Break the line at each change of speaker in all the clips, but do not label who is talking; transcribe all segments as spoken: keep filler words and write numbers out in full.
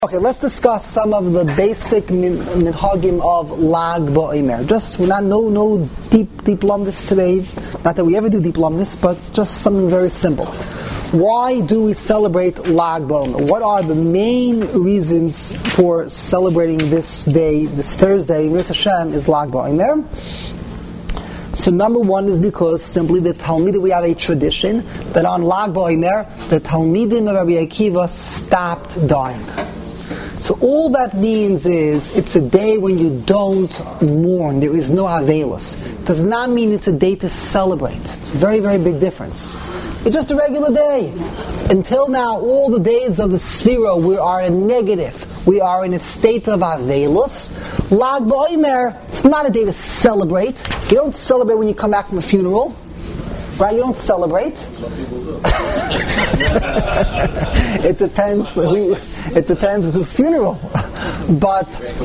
Okay, let's discuss some of the basic minhagim of Lag BaOmer. Just we're not no no deep deep lumdus today. Not that we ever do deep lumdus, but just something very simple. Why do we celebrate Lag BaOmer? What are the main reasons for celebrating this day, this Thursday? Mir Hashem is Lag BaOmer. So number one is because simply the Talmidim, we have a tradition that on Lag BaOmer the Talmidim of Rabbi Akiva stopped dying. So all that means is it's a day when you don't mourn. There is no avelus. It does not mean it's a day to celebrate. It's a very, very big difference. It's just a regular day. Until now, all the days of the Sphira, we are in negative. We are in a state of avelus. Lag BaOmer, it's not a day to celebrate. You don't celebrate when you come back from a funeral. Right? You don't celebrate. It depends who, it depends whose funeral. But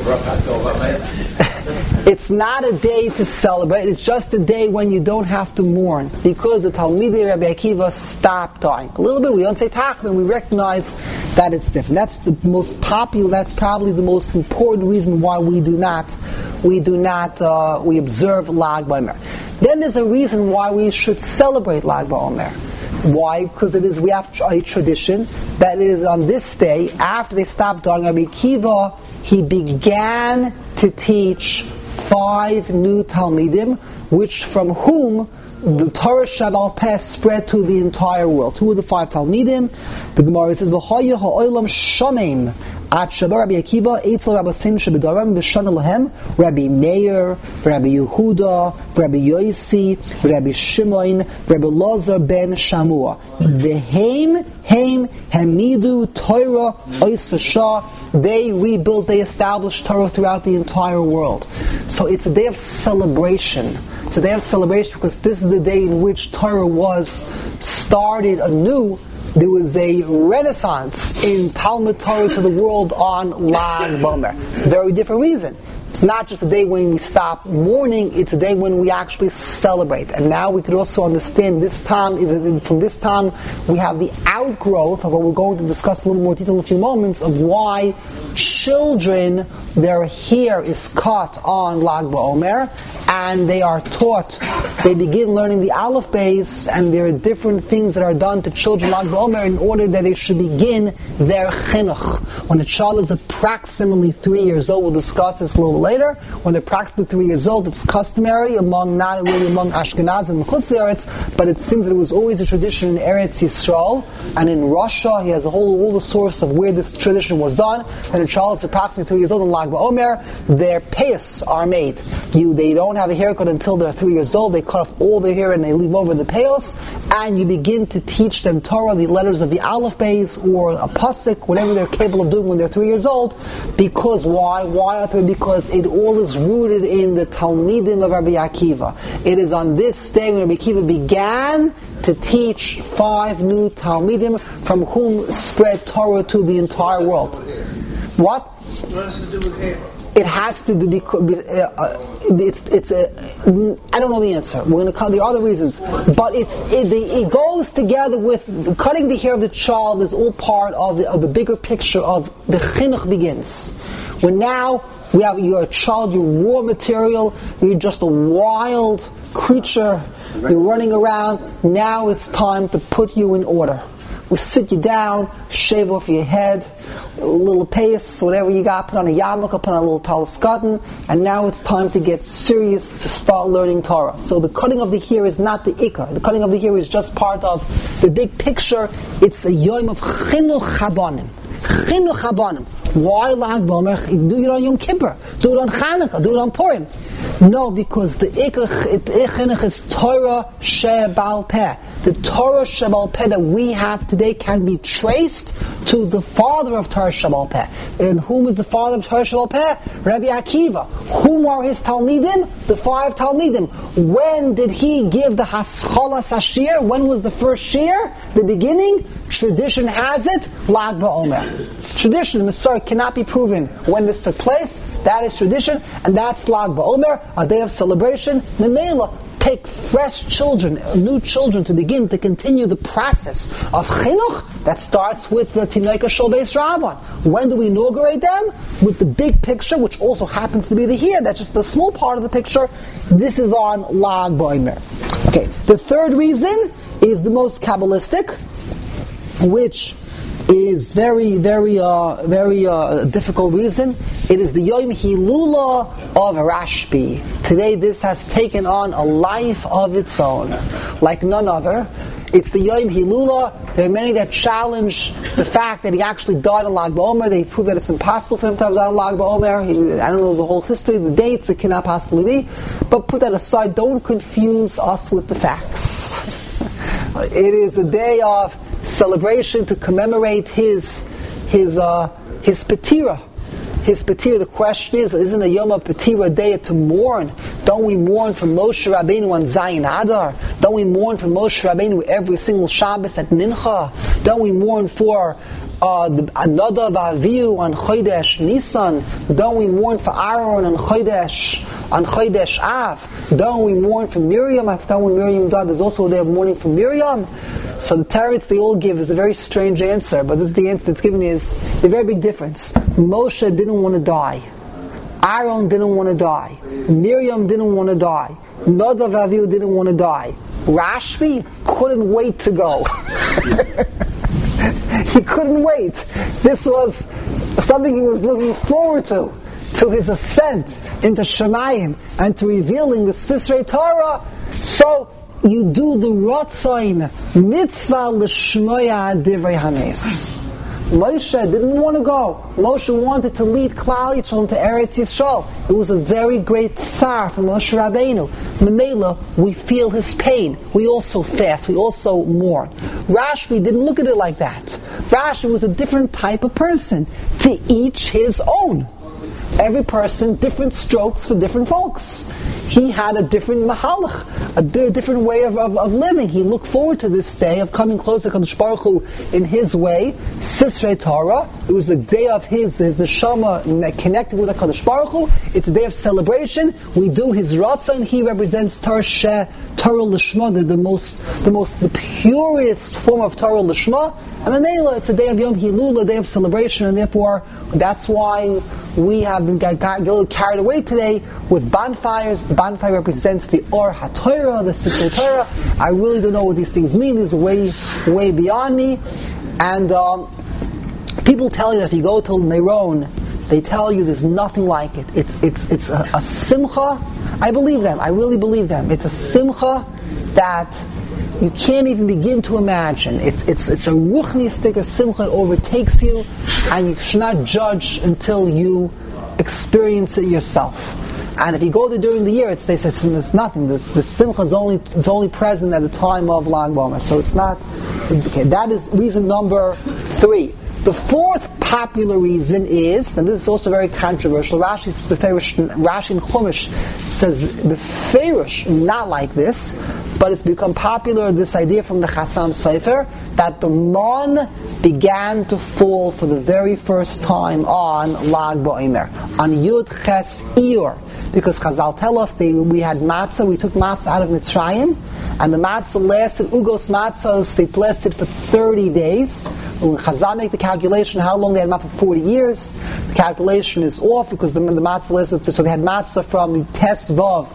it's not a day to celebrate. It's just a day when you don't have to mourn, because the Talmidei Rabbi Akiva stopped dying. A little bit, we don't say Tachlim, we recognize that it's different. That's the most popular, that's probably the most important reason why we do not we do not uh, we observe Lag BaOmer. Then there's a reason why we should celebrate Lag BaOmer. Why? Because it is we have a tradition that it is on this day, after they stopped dying, Rabbi Akiva, he began to teach five new Talmidim, which from whom the Torah Sheba'al Peh spread to the entire world. Who are the five Talmidim? The Gemara says, "V'haya ha'olam shamim at Sheba Rabbi Akiva eitzel Rabbasim shebedaram v'shana lahem Rabbi Meir, Rabbi Yehuda, Rabbi Yosi, Rabbi Shimon, Rabbi Lazar ben Shamua. V'heim heim hamidu Torah oisasha." They rebuilt, they established Torah throughout the entire world. So it's a day of celebration. It's a day of celebration because this is the day in which Torah was started anew. There was a renaissance in Talmud Torah to the world on Lag BaOmer. Very different reason. It's not just a day when we stop mourning, it's a day when we actually celebrate. And now we could also understand this time, is from this time we have the outgrowth of what we're going to discuss a little more detail in a few moments, of why children, their hair is cut on Lag BaOmer, and they are taught, they begin learning the Aleph Beis, and there are different things that are done to children Lag BaOmer in order that they should begin their chinuch. When a child is approximately three years old, we'll discuss this a little later, when they're practically three years old, it's customary among, not really among Ashkenaz and Chutz Eretz, but it seems that it was always a tradition in Eretz Yisrael, and in Russia, he has a whole, all the source of where this tradition was done, and a child is approximately three years old in Lag BaOmer, their payas are made. You, they don't have a haircut until they're three years old, they cut off all their hair and they leave over the payas, and you begin to teach them Torah, the letters of the Aleph Beis, or a pasuk, whatever they're capable of doing when they're three years old, because why? Why are they? Because it all is rooted in the Talmidim of Rabbi Akiva. It is on this day when Rabbi Akiva began to teach five new Talmidim, from whom spread Torah to the entire world. What?
What has to do with hair?
It has to do because uh, it's it's a I don't know the answer. We're going to call there are other reasons, but it's it, it goes together with cutting the hair of the child is all part of the of the bigger picture of the chinuch begins. When now we have you're a child, you're raw material, you're just a wild creature, you're running around. Now it's time to put you in order. We sit you down, shave off your head, a little pace, whatever you got, put on a yarmulke, put on a little talis cotton, and now it's time to get serious to start learning Torah. So the cutting of the hair is not the ikar. The cutting of the hair is just part of the big picture. It's a yom of chinuch habanim. Chinuch habanim. Why Lag BaOmer? Do it on Yom Kippur. Do it on Chanukah. Do it on Purim. No, because the chinuch is Torah Sheba'al Peh. The Torah Sheba'al Peh that we have today can be traced to the father of Torah Sheba'al Peh. And whom is the father of Torah Sheba'al Peh? Rabbi Akiva. Whom are his Talmidim? The five Talmidim. When did he give the Hascholas Hashir? When was the first shir? The beginning? Tradition has it, Lag BaOmer. Tradition, Masar cannot be proven when this took place. That is tradition, and that's Lag BaOmer, a day of celebration. Memela, take fresh children, new children, to begin to continue the process of chinuch that starts with the Tinoika Shel Beis Rabban. When do we inaugurate them? With the big picture, which also happens to be the here. That's just the small part of the picture. This is on Lag Ba'omer. Okay, the third reason is the most Kabbalistic, which is very, very, uh, very uh, difficult reason. It is the Yom Hilula of Rashbi. Today this has taken on a life of its own, like none other. It's the Yom Hilula. There are many that challenge the fact that he actually died on Lag Ba'omer. They prove that it's impossible for him to have died on Lag Ba'omer. He, I don't know the whole history, the dates, it cannot possibly be. But put that aside, don't confuse us with the facts. It is a day of celebration to commemorate his his uh, his Petira. His Petira, the question is, isn't a Yom Petira a day to mourn? Don't we mourn for Moshe Rabbeinu on Zayin Adar? Don't we mourn for Moshe Rabbeinu every single Shabbos at Mincha? Don't we mourn for uh, the Nadav Avihu on Chodesh Nisan? Don't we mourn for Aaron on Chodesh on Chodesh Av? Don't we mourn for Miriam? I forgot when Miriam died. There's also a day of mourning for Miriam. So the teretz they all give is a very strange answer, but this is the answer that's given is a very big difference. Moshe didn't want to die. Aaron didn't want to die. Miriam didn't want to die. Nadav Avihu didn't want to die. Rashbi couldn't wait to go. He couldn't wait. This was something he was looking forward to, to his ascent into Shemayim and to revealing the Sisrei Torah. So you do the Rotzain mitzvah l'shmoya divrei hanes. Moshe didn't want to go. Moshe wanted to lead Klal Yisrael to Eretz Yisrael. It was a very great tsar for Moshe Rabbeinu. Memela, we feel his pain. We also fast. We also mourn. Rashbi didn't look at it like that. Rashbi was a different type of person. To each his own. Every person, different strokes for different folks. He had a different mahalach, a di- different way of, of, of living. He looked forward to this day of coming closer to Kadosh Baruch Hu in his way. Sisrei Torah. It was a day of his, his neshama connected with the Kadosh Baruch Hu. It's a day of celebration. We do his ratzon. He represents Torah Sheh, Torah Lishma, the, the most, the most, the purest form of Torah Lishma. And Mamela, it's a day of Yom Hilul, a day of celebration, and therefore that's why we have been got, got a little carried away today with bonfires. The bonfire represents the Or HaTorah, the Sisrei Torah. I really don't know what these things mean. These are way, way beyond me. And um, people tell you that if you go to Meron, they tell you there's nothing like it. It's it's it's a, a simcha. I believe them. I really believe them. It's a simcha that you can't even begin to imagine. It's it's it's a ruchnistic, a simcha that overtakes you, and you should not judge until you experience it yourself. And if you go there during the year, it's they say it's, it's nothing. The, the simcha is only it's only present at the time of Lag Ba'omer. So it's not. Okay, that is reason number three. The fourth popular reason is, and this is also very controversial. Rashi Rashi in Chumash says beferish, not like this, but it's become popular. This idea from the Chassam Sofer that the mon began to fall for the very first time on Lag Ba'omer, on Yud Ches Iyur, because Chazal tell us they, we had matzah, we took matzah out of Mitzrayim, and the matzah lasted, Ugos matzahs, they lasted for thirty days. When Chazal make the calculation how long they had matzah for forty years, the calculation is off because the, the matzah lasted, so they had matzah from Tesvav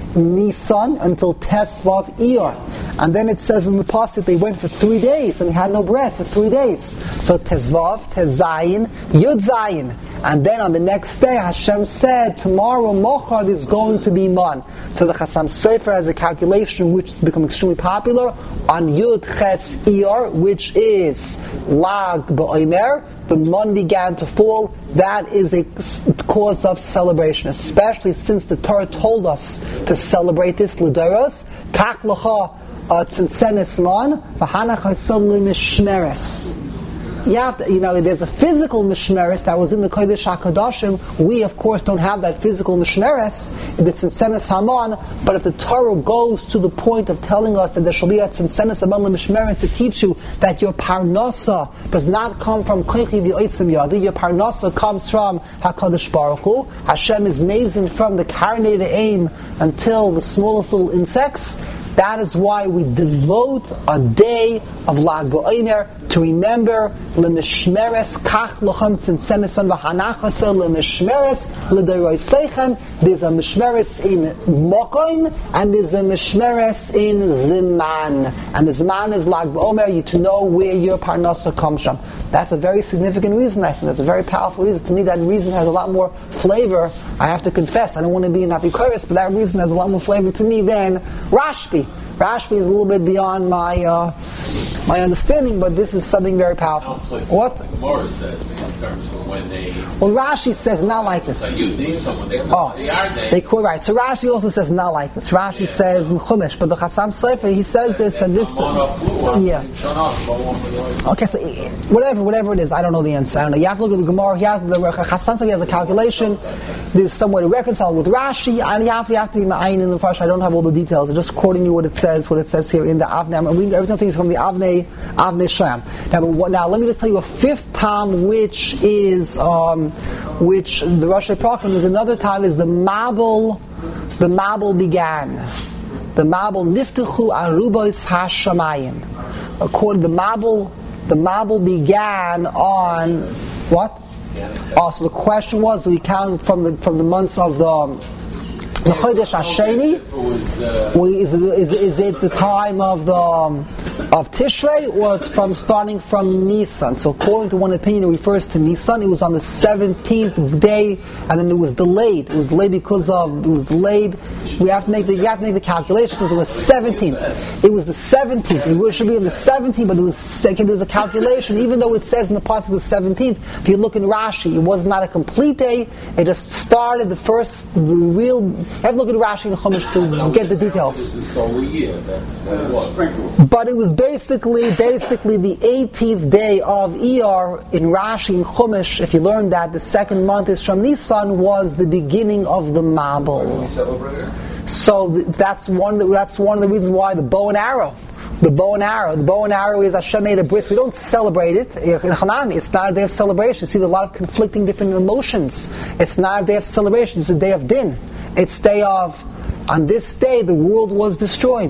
Nisan until Tesvav Iyar. And then it says in the pasuk they went for three days and they had no bread for three days. So Tesvav, Tezayin, Yud Zayin. And then on the next day Hashem said, tomorrow Mochad is going to be man. So the Chassam Sofer has a calculation which has become extremely popular on Yud Ches Iyar, which is Lag Ba'omer. The man began to fall. That is a cause of celebration, especially since the Torah told us to celebrate this l'doros. Kach l'cha tzintzenes man v'hanach hasom l'mishmeres. You have to, you know, there's a physical mishmeres that was in the Kodesh HaKadoshim. We, of course, don't have that physical mishmeres. It's in Tzinsenes Haman. But if the Torah goes to the point of telling us that there shall be a Tzinsenes Haman mishmeres to teach you that your parnasa does not come from Koichi v'Oitzim Yadi, your parnasa comes from HaKadosh Baruch Hu. Hashem is mazing from the carinated aim until the smallest little insects. That is why we devote a day of Lag BaOmer to remember L'mishmeres Kach Lochem Tzinsenesan V'Hanachasa L'mishmeres L'Doroseichem. There's a mishmeres in Mokoin and there's a mishmeres in Ziman. And the Ziman is Lag BaOmer, you to know where your parnasa comes from. That's a very significant reason, I think. That's a very powerful reason. To me, that reason has a lot more flavor. I have to confess, I don't want to be an apikoros, but that reason has a lot more flavor to me than Rashbi. Rashbi is a little bit beyond my uh, my understanding, but this is something very powerful. What?
The Gemara says in terms of when they.
Well, Rashi says not like this.
So you need someone. They,
oh,
they are they.
They could, right. So Rashi also says not like this. Rashi yeah. says in Chumash, but the Chassam Sofer he says this and this. Uh, yeah. Okay, so whatever, whatever it is, I don't know the answer. I don't know. You have to look at the Gemara. You have the Chassam Sofer has a calculation. There's some way to reconcile with Rashi, and you have, you have to be ma'ayin in the first. I don't have all the details. I'm just quoting you what it says, what it says here in the Avnei. I'm reading everything is from the Avnei Avnei Shem. Now, but, now let me just tell you a fifth time, which is um, which the Rosh Hashanah is another time is the Mabul. The Mabul began. The Mabul niftuchu arubos hashamayim. According to the Mabul, the Mabul began on what? Oh, so the question was, do we count from the from the months of the the Chodesh Hasheni? Is, is, is it the time of the um, of Tishrei or from starting from Nisan? So according to one opinion, it refers to Nisan. It was on the seventeenth day, and then it was delayed. It was delayed because of it was delayed. We have to make the you have to make the calculations. It was seventeenth. It was the seventeenth. It should be on the seventeenth, but it was second. There's a calculation, even though it says in the past the seventeenth. If you look in Rashi, it was not a complete day. It just started the first the real. You have to look at Rashi and Chumash to get the details.
This is so year. That's what it was.
But it was basically, basically the eighteenth day of Iyar in Rashi and Chumash. If you learn that the second month is from Nisan, was the beginning of the Mabul. So that's one. Of the, that's one of the reasons why the bow and arrow. The bow and arrow. The bow and arrow is Hashem made a bris. We don't celebrate it. In Hanami, it's not a day of celebration. See, there's a lot of conflicting different emotions. It's not a day of celebration. It's a day of din. It's day of, on this day, the world was destroyed.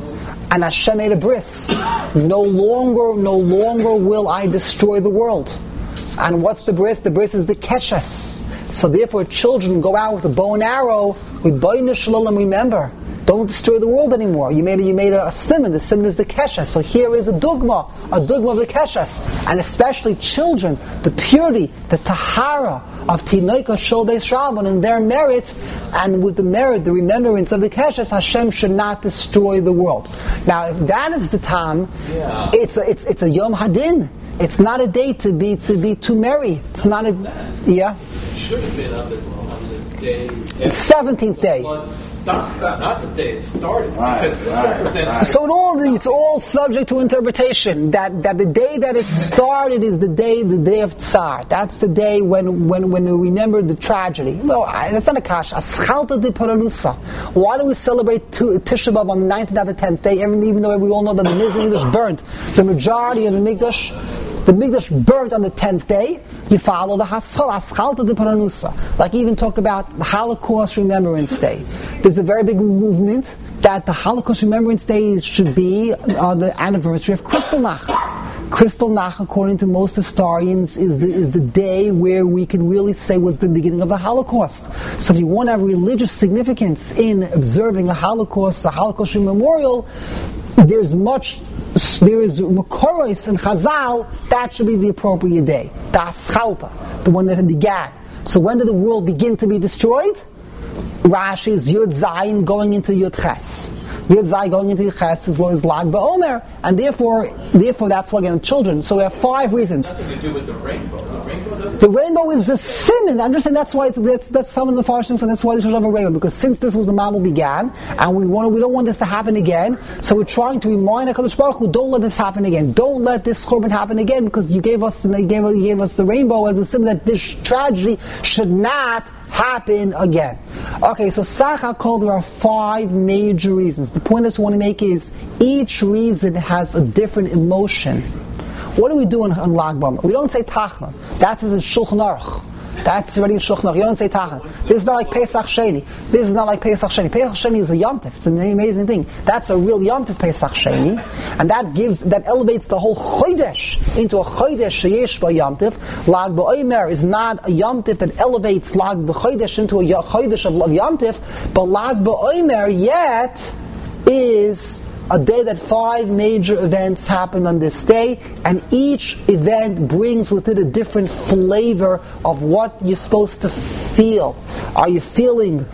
And Hashem made a bris. No longer, no longer will I destroy the world. And what's the bris? The bris is the keshes. So therefore, children go out with a bow and arrow. We boy shalom, remember. Don't destroy the world anymore. You made a, you made a, a simon. The simon is the keshes. So here is a dugma, a dugma of the keshes, and especially children, the purity, the tahara of tinoika shel beis Rabban and their merit, and with the merit, the remembrance of the keshes, Hashem should not destroy the world. Now, if that is the time, yeah. it's a, it's it's a yom hadin. It's not a day to be to be too merry. It's not a yeah.
It should have been on the on the day.
The seventeenth day.
That's not the day it started, right, because this right, represents. Right.
So it all it's all subject to interpretation. That that the day that it started is the day the day of Tsar. That's the day when when, when we remember the tragedy. No, that's not a kash. Aschalta de Paralusa. Why do we celebrate Tisha B'av on the ninth and not the tenth day? Even, even though we all know that the Mikdash burnt, the majority of the Mikdash. The Mikdash burnt on the tenth day. You follow the Haschal, Haschalta de Paranusa. Like even talk about the Holocaust Remembrance Day. There's a very big movement that the Holocaust Remembrance Day should be on the anniversary of Kristallnacht. Kristallnacht, according to most historians, is the is the day where we can really say was the beginning of the Holocaust. So if you want to have religious significance in observing a Holocaust, a Holocaust memorial, there's much. There is Makoros and Chazal, that should be the appropriate day. The Aschalta, the one that began. So when did the world begin to be destroyed? Rashi is Yud Zayin going into Yud Ches. Yud Zayin going into Yud Ches as well as Lag BaOmer, and therefore, therefore that's why again children. So we have five reasons.
Nothing to do with the rainbow. The rainbow
The rainbow is the simon. I'm just saying that's why it's, that's, that's some of the Farshim, and that's why they should have a rainbow, because since this was the Mamul began, and we want to, we don't want this to happen again, so we're trying to remind HaKadosh Baruch Hu, don't let this happen again. Don't let this Churban happen again, because you gave us, you gave, you gave us the rainbow as a symbol that this tragedy should not happen again. Okay, so Sach HaKol, there are five major reasons. The point I just want to make is, each reason has a different emotion. What do we do on, on Lag B'Omer? We don't say Tachlan. That is in Shulchan Aruch. That's already in Shulchan Aruch. You don't say Tachlan. This is not like Pesach Sheni. This is not like Pesach Sheni. Pesach Sheni is a Yom Tov. It's an amazing thing. That's a real Yom Tov, Pesach Sheni, and that gives, that elevates the whole Chodesh into a Chodesh Sheyesh Ba Yom Tov. Lag B'Omer is not a Yom Tov that elevates Lag B'Chodesh into a Chodesh of Yom Tov, but Lag B'Omer yet is a day that five major events happen on this day, and each event brings with it a different flavor of what you're supposed to feel. Are you feeling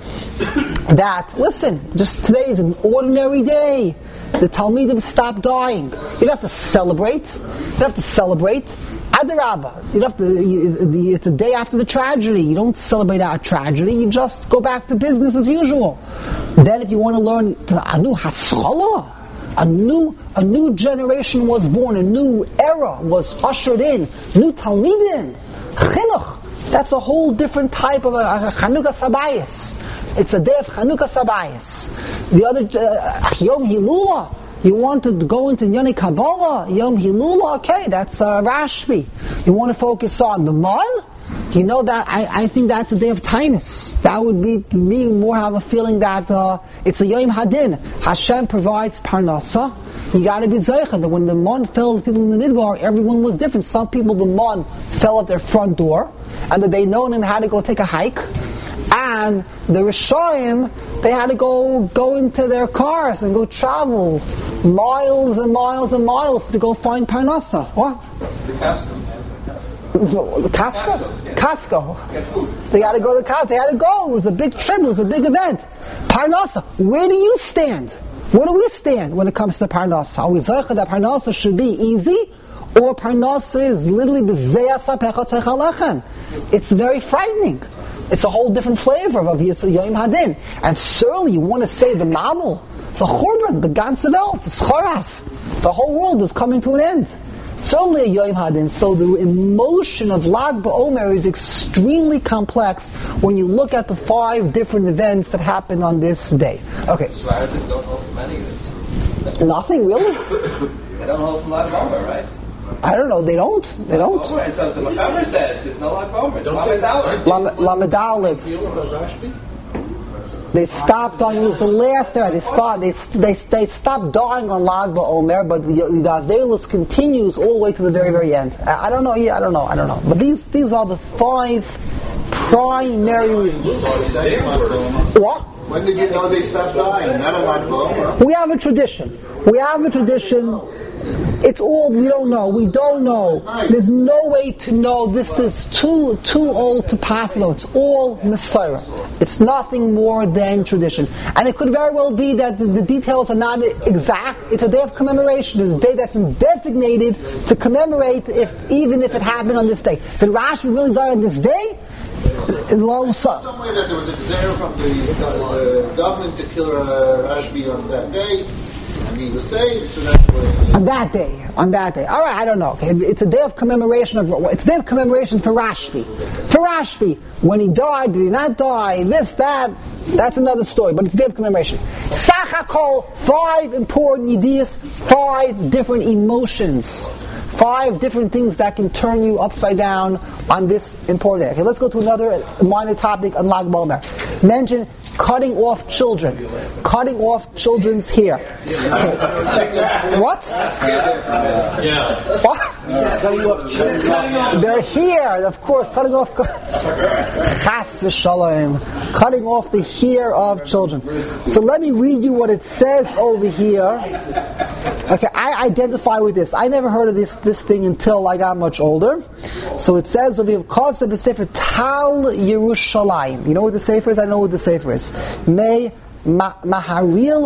that, listen, just today is an ordinary day, the Talmidim stop dying? You don't have to celebrate. You don't have to celebrate. Adarabba, you don't have to, you, it's a day after the tragedy. You don't celebrate our tragedy. You just go back to business as usual. Then if you want to learn a new haskalah, A new, a new generation was born, a new era was ushered in, new Talmidim, Chinuch. That's a whole different type of a, a Chanukah Sabayis. It's a day of Chanukah Sabayis. The other, uh, Yom Hilula, you want to go into Yoni Kabbalah, Yom Hilula, okay, that's uh, Rashbi. You want to focus on the Mon? You know that I, I think that's a day of Tainus. That would be, to me, more have a feeling that uh, it's a Yom Hadin. Hashem provides Parnasa. You got to be Zoycha that when the Mon fell, the people in the Midbar, everyone was different. Some people, the Mon fell at their front door, and the Beinonim had to go take a hike, and the Rishoyim, they had to go go into their cars and go travel miles and miles and miles to go find Parnasa. What?
The Costco.
The Costco? Costco. They had to go to Costco. They had to go. It was a big trip. It was a big event. Parnasa. Where do you stand? Where do we stand when it comes to Parnasa? Are we zeicha that Parnasa should be easy? Or Parnasa is literally b'zeyasa pecha techa lechem? It's very frightening. It's a whole different flavor of Yom Hadin. And certainly you want to say the Mamul. It's a Churban, the ganze Welt, the Schoraf. The whole world is coming to an end. It's only a Yom Hadin, so the emotion of Lag B'Omer is extremely complex when you look at the five different events that happen on this day. Okay.
Svardists don't hold from any of this.
Nothing, really?
They don't hold from Lag B'Omer, right?
I don't know, they don't. They don't.
Oh, and so the Mechaber says there's no Lag B'Omer. It's Lamed
Lamed They stopped dying. It was the last era. They start. They they they stopped dying on Lag B'Omer, but the, the Avelus continues all the way to the very very end. I, I don't know. Yeah, I don't know. I don't know. But these these are the five primary reasons. What?
When did you know they stopped dying? Not on Lag B'Omer.
We have a tradition. We have a tradition. It's all we don't know. We don't know. There's no way to know. This is too too old to pass. No, it's all Messiah. It's nothing more than tradition. And it could very well be that the, the details are not exact. It's a day of commemoration. It's a day that's been designated to commemorate, if even if it happened on this day. Did Rashi really die on this day? In long so.
Some way that there was a gzera from the uh, government to kill uh, Rashbi on that day. He was saved, so that's what
on that day, on that day. All right, I don't know. Okay, it's a day of commemoration of it's a day of commemoration for Rashbi. For Rashbi, when he died, did he not die? This, that. That's another story, but it's a day of commemoration. Sach HaKol, five important ideas, five different emotions, five different things that can turn you upside down on this important day. Okay, let's go to another minor topic on Lag B'Omer. Mention cutting off children. Cutting off children's hair. Okay. What?
Yeah.
What?
cutting off children.
Their hair, of course, cutting off Chas v'shalom. Cutting off the hair of children. So let me read you what it says over here. Okay, I identify with this. I never heard of this this thing until I got much older. So it says over here, calls the Sefer Tal Yerushalayim. You know what the Sefer is? I know what the Sefer is. May Maharil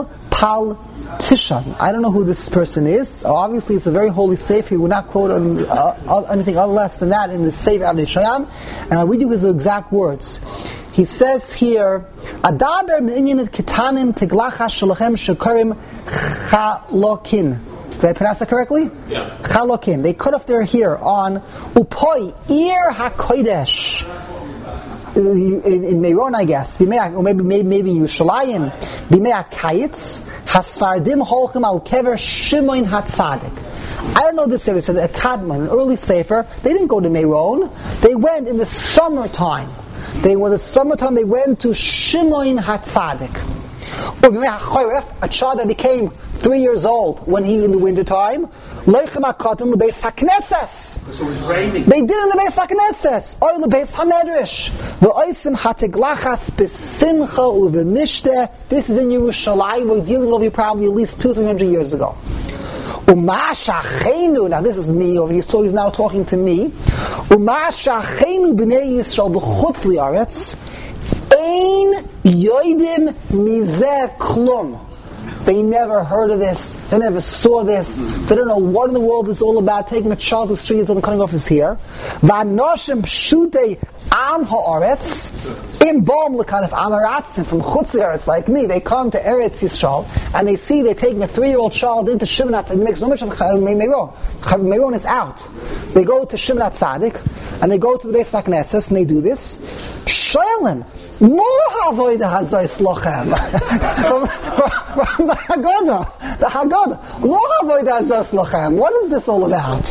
Tal Tishan. I don't know who this person is. Obviously, it's a very holy sefer. He would not quote on, uh, anything other less than that in the Sefer Avnei Shayam. And I'll read you his exact words. He says here, Adaber me'inyanet kitanim tiglacha shalachem shekarim chalokin. Did I pronounce that correctly?
Yeah.
Chalokin. They cut off their hair on Upoi Ir HaKodesh. In, in Meron, I guess, or maybe maybe maybe in Yerushalayim, Bimei HaKayitz, Hasfardim Holchem Al Kever Shimon HaTzadik. I don't know this sefer. It said a Kadmon, an early sefer. They didn't go to Meron. They went in the summertime. They were the summertime. They went to Shimon HaTzadik. Or Bimei HaChoref, a child that became three years old when he in the wintertime. Leichem HaKatan LeBeis HaKnesses.
So it was raining.
They did it in the Beis HaKnesses. Or LeBeis HaMedrash. V'oisim HaTeglachas B'simcha U'v'mishteh. This is in Yerushalayim. We're dealing over here probably at least two, three hundred years ago. Uma shachenu. Now this is me over here. So he's now talking to me. Uma shachenu b'nei Yisrael b'chutz li'aretz. Ein yoidim mizeh klum. They never heard of this. They never saw this. They don't know what in the world it's all about. Taking a child who's three years old and cutting off his hair. Vanoshim pshutei am haaretz im bom lekan of amaratzim from chutz Eretz like me. They come to Eretz Yisrael and they see they're taking a three-year-old child into Shimon HaTzadik. It makes no mention of Meron. Meron is out. They go to Shimon HaTzadik and they go to the Beis HaKnesses and they do this. Shoylim. More havoida hazais lochem from the Haggadah. The Haggadah. More havoida hazais lochem. What is this all about?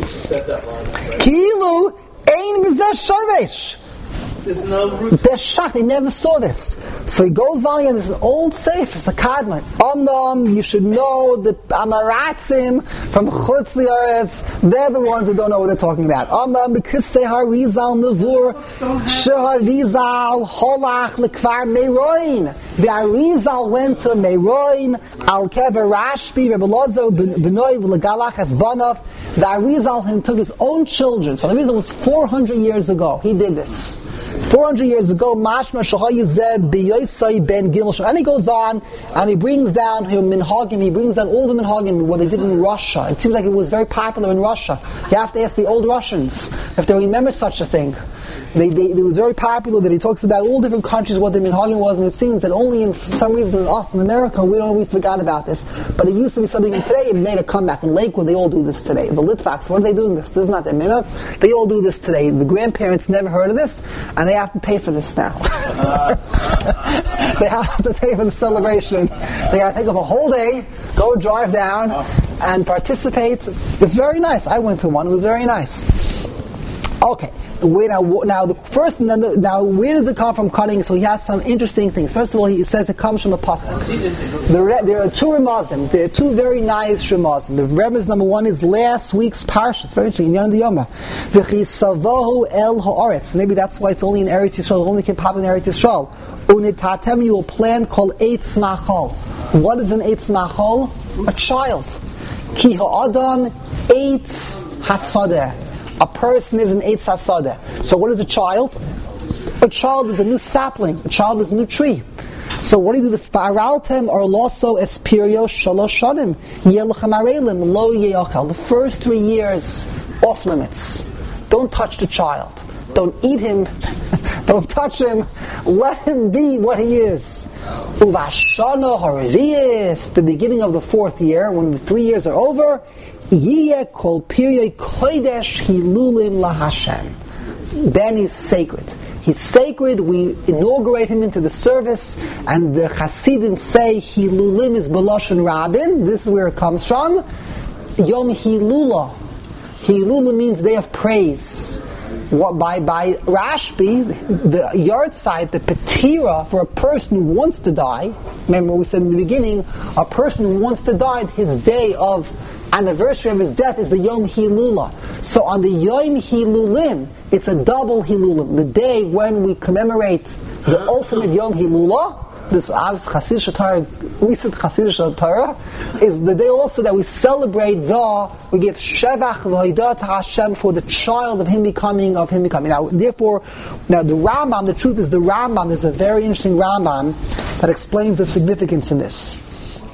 Kilu ein b'zeh shoresh.
There's no root.
They're shocked. They never saw this. So he goes on again. This is an old sefer. It's a kadmon. Omnam, you should know the Amaratzim from Chutz Li'aretz. They're the ones who don't know what they're talking about. Omnam, B'kisei Harizal Nevur, Sheharizal Holach L'Kvar Meroin. The Arizal went to Meroin, Al Kever Rashbi, Rebbe Lozo, B'noi V'legalach Esbanov. The Arizal took his own children. So the Arizal was four hundred years ago. He did this. four hundred years ago, Mashma Shahayizeh B'Yosai Ben Gimel. And he goes on, and he brings down Minhagim, he brings down all the Minhagim, what they did in Russia. It seems like it was very popular in Russia. You have to ask the old Russians if they remember such a thing. They, they, it was very popular that he talks about all different countries, what the Minhagim was, and it seems that only in, for some reason in us, in America, we don't we forgot about this. But it used to be something, and today it made a comeback. In Lakewood, they all do this today. The Litvaks, what are they doing this? This is not their minhag. They all do this today. The grandparents never heard of this, and they have to pay for this now. They have to pay for the celebration. They got to take up a whole day, go drive down, and participate. It's very nice. I went to one. It was very nice. Okay. Where now, now the first, now, the, now where does it come from cutting? So he has some interesting things. First of all, he says it comes from a pasuk. The, there are two remazim. There are two very nice remazim. The remaz number one is last week's parsha. It's very interesting. In Yom V'chisavahu el haaretz. Maybe that's why it's only in Eretz Yisrael. It only came popular in Eretz Yisrael. Unitatem, you will plant called eitz machol. What is an eitz machol? A child. Ki ha'adam eitz hasadeh. A person is an eitz hasadeh. So what is a child? A child is a new sapling. A child is a new tree. So what do you do? The faraltem or loso espirio shalosh shanim yelchem arelim lo yeachel. The first three years off limits. Don't touch the child. Don't eat him. Don't touch him. Let him be what he is. Uvashana harvius. The beginning of the fourth year, when the three years are over. Yiyeh kol piryoy kodesh hilulim lahashem. Then he's sacred. He's sacred. We inaugurate him into the service, and the Hasidim say hilulim is beloshen rabim. This is where it comes from. Yom Hilula. Hilula means day of praise. What by by Rashbi, the yard side, the petira for a person who wants to die. Remember we said in the beginning, a person who wants to die, his day of anniversary of his death is the Yom Hilula. So on the Yom Hilulim, it's a double Hilulim. The day when we commemorate the ultimate Yom Hilula, this Chasidish Torah, recent Chasidish Torah, is the day also that we celebrate the, we give Shevach V'Hodah to Hashem for the child of him becoming, of him becoming. Now, therefore, now the Rambam, the truth is the Rambam, there's a very interesting Rambam that explains the significance in this.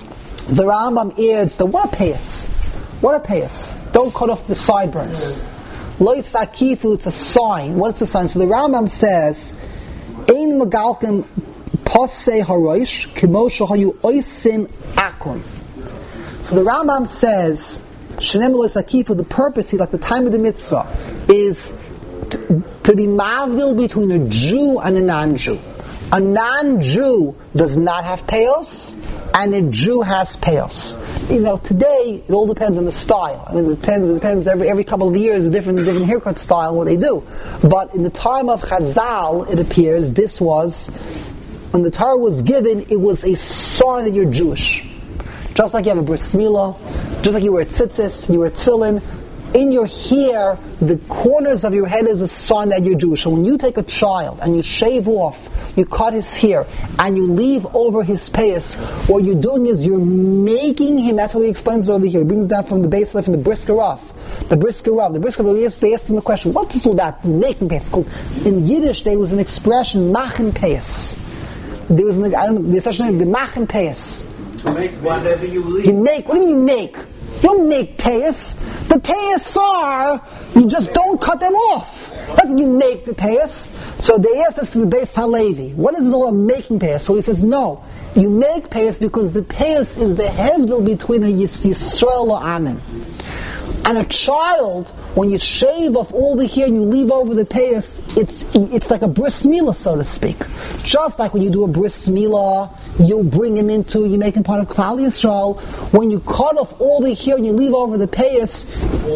The Rambam adds the what a payas. What a payas. Don't cut off the sideburns. Lo sakifu, it's a sign. What's the sign? So the Rambam says, Ein megalchem pasei harosh kimo shahayu oisin akun. So the Rambam says, Shenem lo sakifu, the purpose, like the time of the mitzvah, is to, to be mavdil between a Jew and a non-Jew. A non-Jew does not have payos, and a Jew has payos. You know, today it all depends on the style. I mean, it depends. It depends every every couple of years, a different different haircut style, what they do. But in the time of Chazal, it appears this was when the Torah was given. It was a sign that you're Jewish, just like you have a bris milah, just like you wear tzitzis, you wear tefillin. In your hair, the corners of your head is a sign that you're Jewish. So when you take a child and you shave off, you cut his hair, and you leave over his payas, what you're doing is you're making him, that's how he explains it over here. He brings down from the base from the brisker Rav. The brisker Rav. The brisker Rav, they asked him the question, what is all about making payas? Called, in Yiddish, there was an expression, machen payas. There was an, I don't know, there's such a name, the machen payas.
To make whatever you leave.
You make, what do you mean you make? You don't make payas. The payas are, you just don't cut them off. That's when you make the payas. So they asked us to the Beis Halevi, what is this all about making payas? So he says, no, you make payas because the payas is the hevdil between a Yis- Yisrael or Amen. And a child, when you shave off all the hair and you leave over the payas, it's it's like a bris milah, so to speak. Just like when you do a bris milah, you bring him into, you make him part of Klal Yisrael. When you cut off all the hair and you leave over the payas,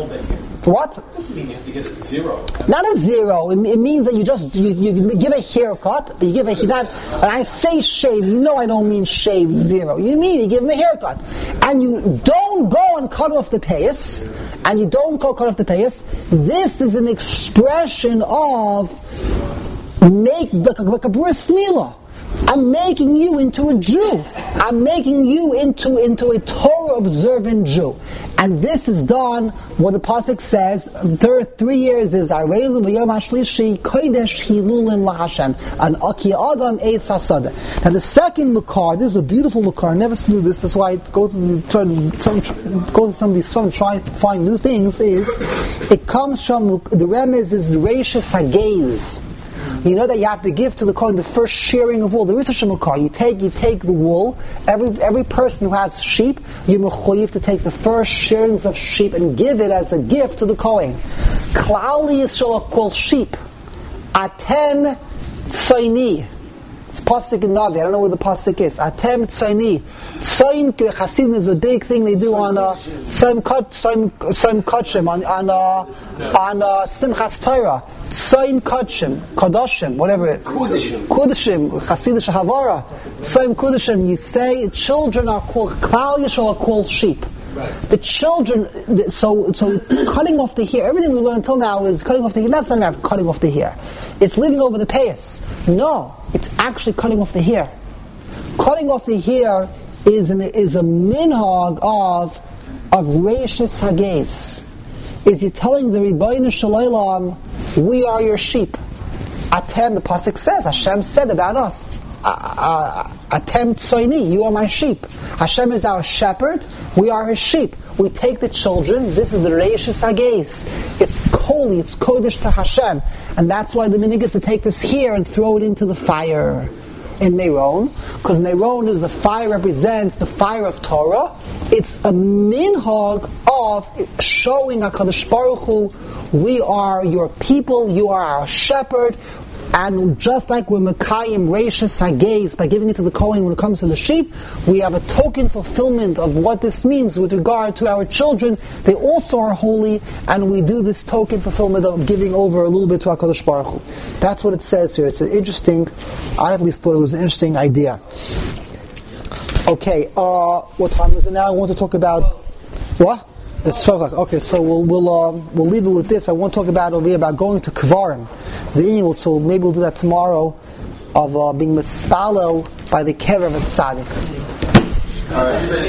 what?
It doesn't mean you have to get a zero.
Not a zero. It, it means that you just you, you give a haircut. You give a not. And I say shave. You know I don't mean shave zero. You mean you give him a haircut, and you don't go and cut off the payas, and you don't go cut off the payas. This is an expression of make like a, like a bris milah. I'm making you into a Jew. I'm making you into, into a Torah-observant Jew. And this is done, what the Pasuk says, there three years is Areilu b'yom hashlishi kodesh hilulin laHashem, an aki adam eitz hasada. Now the second makar, this is a beautiful makar, I never knew this, that's why I go to, the, try, some, go to some of these, some try to find new things, is, it comes from, the remez is Reishis HaGeiz. You know that you have to give to the Kohen the first shearing of wool. There is a shemakar. You take, you take the wool. Every every person who has sheep, you're mechuyev to take the first shearings of sheep and give it as a gift to the Kohen. Klal Yisrael are called sheep. Atem tzaini. It's pasuk in Navi. I don't know where the pasuk is. Atem tzaini. Tzain Chassidim is a big thing they do on uh, Tzaim Kachim on on uh, on uh, Simchas Torah. Tzayin Kodshim, Kodoshim, whatever it is.
Kudishim.
Kudishim, Chasidish Havara. Tzayin Kudishim, you say children are called, Klal Yisrael are called sheep. Right. The children, so so cutting off the hair, everything we learned until now is cutting off the hair. That's not about cutting off the hair. It's leaving over the payas. No, it's actually cutting off the hair. Cutting off the hair is an, is a minhag of, of Reishis HaGeiz. Is you're telling the Rebbeinu Shalom, we are your sheep. Atem, the pasuk says, Hashem said about us, Atem tzoini, you are my sheep. Hashem is our shepherd, we are his sheep. We take the children, this is the Reishis HaGeiz. It's holy, it's kodesh to Hashem. And that's why the minhag is to take this here and throw it into the fire. In Meron, because Meron is the fire represents the fire of Torah. It's a minhag of showing HaKadosh Baruch Hu, we are your people, you are our shepherd, and just like we're Mekayim Reishis HaGeiz by giving it to the Kohen when it comes to the sheep, we have a token fulfillment of what this means with regard to our children. They also are holy, and we do this token fulfillment of giving over a little bit to HaKadosh Baruch Hu. That's what it says here. It's an interesting, I at least thought it was an interesting idea. Okay, uh, what time is it now? I want to talk about, what? It's twelve o'clock. Okay, so we'll we'll uh, we'll leave it with this. I want to talk about over here about going to Kvarim, the Inyan. So maybe we'll do that tomorrow, of uh, being mispalel by the Kever of Tzaddik. All right.